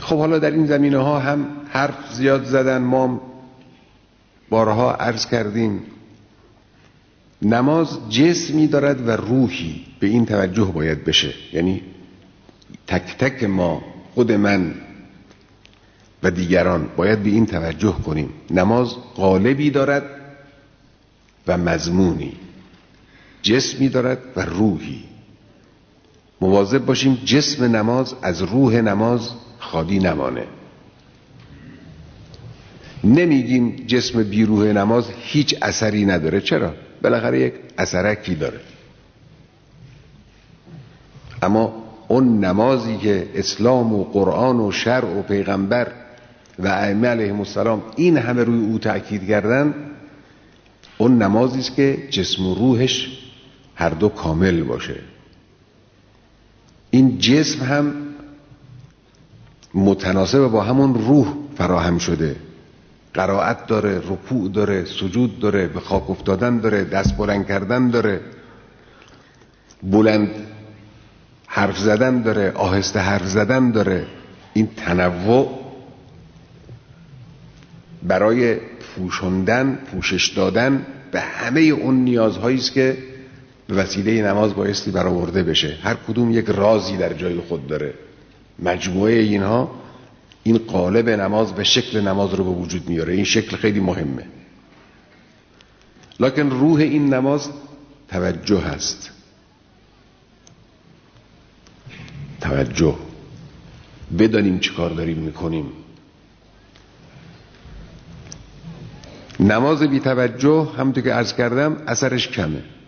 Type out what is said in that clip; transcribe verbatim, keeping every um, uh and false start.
خب حالا در این زمینه ها هم حرف زیاد زدن، ما بارها عرض کردیم نماز جسمی دارد و روحی، به این توجه باید بشه. یعنی تک تک ما، خود من و دیگران باید به این توجه کنیم نماز قالبی دارد و مضمونی، جسمی دارد و روحی. مواظب باشیم جسم نماز از روح نماز خالی نمانه. نمیگیم جسم بی روح نماز هیچ اثری نداره، چرا؟ بالاخره یک اثرکی داره. اما اون نمازی که اسلام و قرآن و شرع و پیغمبر و ائمه علیهم السلام این همه روی او تأکید کردن، اون نمازی است که جسم و روحش هر دو کامل باشه. این جسم هم متناسب با همون روح فراهم شده، قرائت داره، رکوع داره، سجود داره، به خاک افتادن داره، دست بلند کردن داره، بلند حرف زدن داره، آهسته حرف زدن داره. این تنوع برای پوشوندن، پوشش دادن به همه اون نیازهایی است که به وسیله نماز بایستی برآورده بشه. هر کدوم یک رازی در جای خود داره. مجموعه اینها این قالب نماز و شکل نماز رو به وجود میاره. این شکل خیلی مهمه. لکن روح این نماز توجه هست. توجه، بدانیم چی کار داریم میکنیم. نماز بی توجه همونطور که عرض کردم اثرش کمه.